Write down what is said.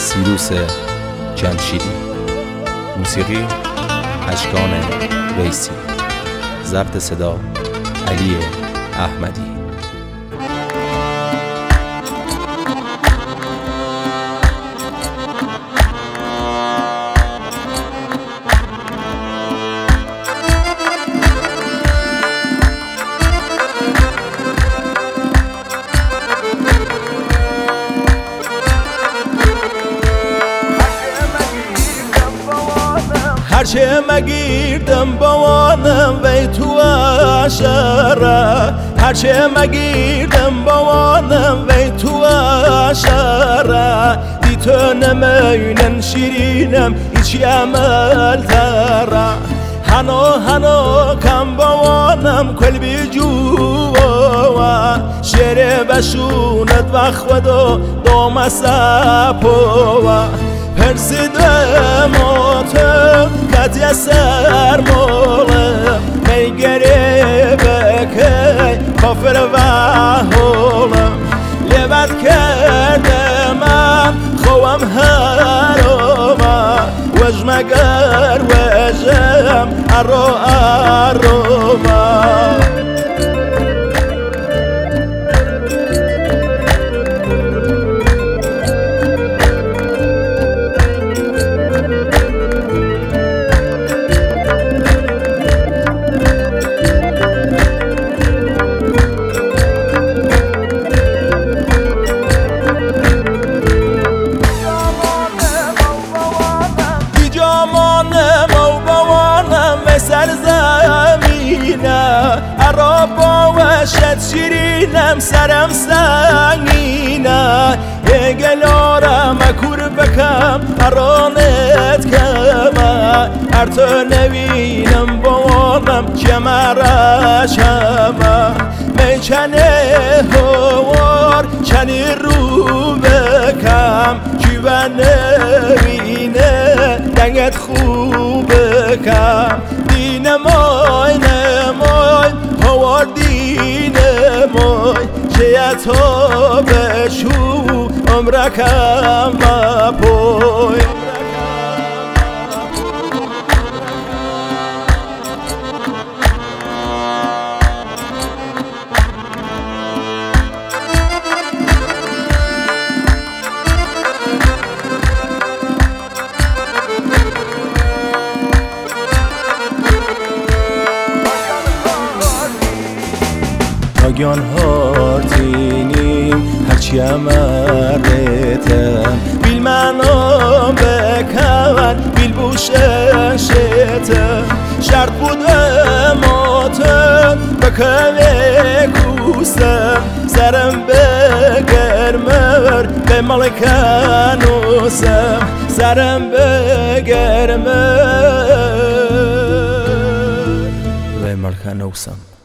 سیروس جمشیدی. موسیقی اشکان ویسی. ضبط صدا علی احمدی. هرچه مگیردم بوانم وی تو عشره، هرچه مگیردم بوانم وی تو عشره. دی تو نمینن شیرینم ایچی عمل تره، هنو کم بوانم کل بی جوه. شعر بشوند وخود و دوم سپوه. پرسیدم آتم کتی سرمالم، میگری بکی کافر و حالم. لبت کردم خوام هرامم، وجمگر وجم ارامم. عربا و شد شیرینم سرم سنگینه. گلارم کور بکم ارانت کمه، هر تو نوینم بوانم جمرشمه. میکنه هوار چنی رو بکم، جیوه نوینه دنگت خوب بکم. دینمای نمای هوار دینمای، چه تا بشو عمرکم مپوی. ناگیان هارتینیم هرچی امرتم، بیل منام بکن بیل بوششتم. شرط بودم آتم بکوه کوستم، سرم بگرمر به ملکنوسم. سرم بگرمر به ملکنوسم.